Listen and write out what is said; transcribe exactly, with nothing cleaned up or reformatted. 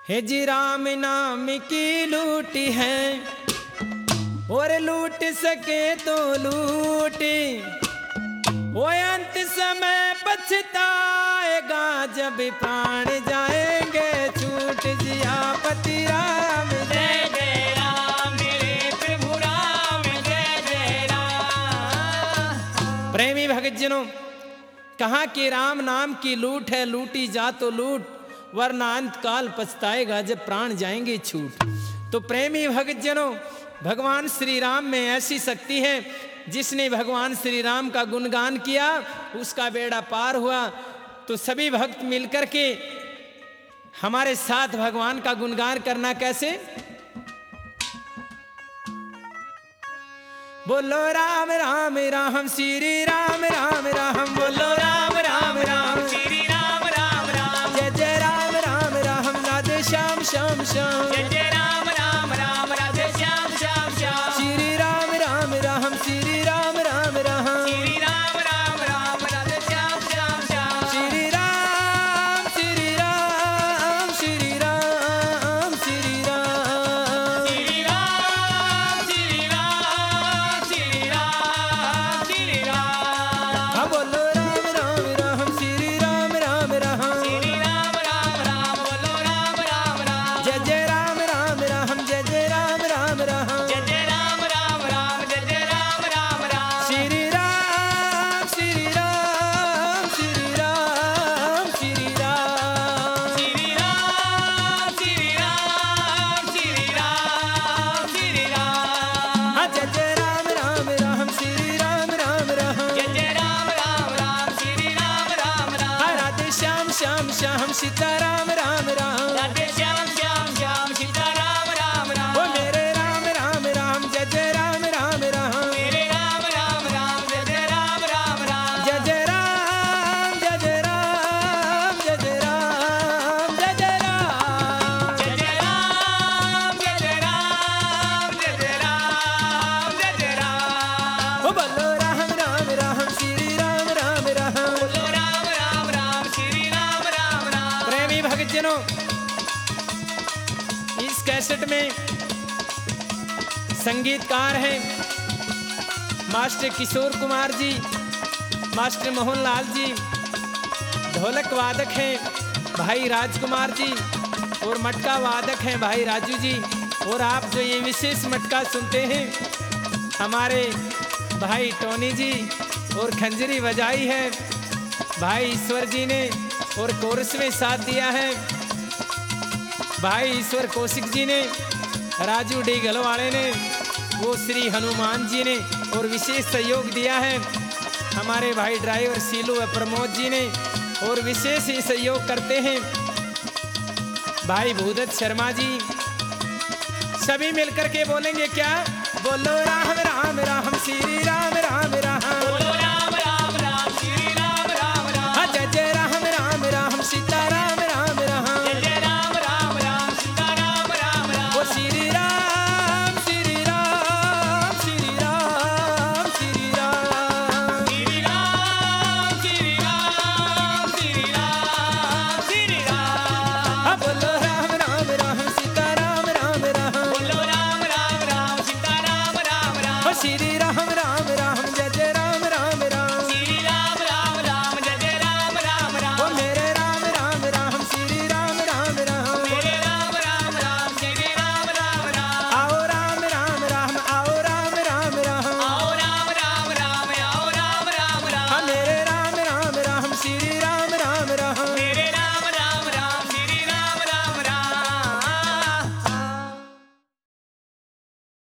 हे जी राम नाम की लूटी है और लूट सके तो लूटी, वो अंत समय पछताएगा जब प्राण जाएंगे छूट। जिया पति राम जय जय राम, मेरे प्रभु राम जय जय राम। प्रेमी भक्तजनों, कहा कि राम नाम की लूट है, लूटी जा तो लूट, वरना अंत काल पछताएगा जब प्राण जाएंगे छूट। तो प्रेमी भक्तजनों, भगवान श्री राम में ऐसी शक्ति है, जिसने भगवान श्री राम का गुणगान किया उसका बेड़ा पार हुआ। तो सभी भक्त मिलकर के हमारे साथ भगवान का गुणगान करना कैसे? बोलो राम राम राम श्री राम राम राम, बोलो राम राम राम श्री राम राम राम, जय जय राम राम राम राधे श्याम श्याम श्याम, जय जय राम राम राम राधे श्याम श्याम श्याम, श्री राम राम राम श्री राम राम राम, श्री राम राम राम राधे श्याम श्याम श्याम, श्री राम श्री राम श्री राम श्री राम, श्री राम श्री राम श्री राम श्री राम। हाँ बोलो राम राम राम श्री राम राम राम, श्री राम राम राम, बोलो राम राम राम, जय जय राम राम राम, जय जय राम राम राम, जय जय राम राम राम, जय जय राम राम राम, श्री राम श्री राम श्री राम श्री राम, श्री राम श्री राम श्री राम श्री राम। हाँ जय जय राम राम राम श्री राम राम राम, जय जय राम राम राम श्री राम राम राम, हाँ राधे श्याम श्याम श्याम सीता राम राम राम, राधे श्याम श्याम श्याम सीता राम राम राम, ओ मेरे राम राम राम जय जय राम राम राम, मेरे राम राम राम जय जय राम राम राम, जय जय राम जय जय राम जय जय राम जय जय राम, जय जय राम जय जय राम जय जय राम जय जय राम। ओ बोलो राम राम राम श्री राम राम राम, बोलो राम राम राम श्री राम राम राम। प्रेमी भक्तजनों, इस कैसेट में संगीतकार हैं मास्टर किशोर कुमार जी, मास्टर मोहन लाल जी, ढोलक वादक हैं भाई राजकुमार जी, और मटका वादक हैं भाई राजू जी। और आप जो ये विशेष मटका सुनते हैं हमारे भाई टोनी जी, और खंजरी बजाई है भाई ईश्वर जी ने, और कोरस में साथ दिया है भाई ईश्वर कौशिक जी ने, राजू डी गलवाड़े ने, वो श्री हनुमान जी ने, और विशेष सहयोग दिया है हमारे भाई ड्राइवर सीलू व प्रमोद जी ने, और विशेष ही सहयोग करते हैं भाई भूदत्त शर्मा जी। सभी मिलकर के बोलेंगे क्या? बोलो राम राम राम श्री राम राम राम,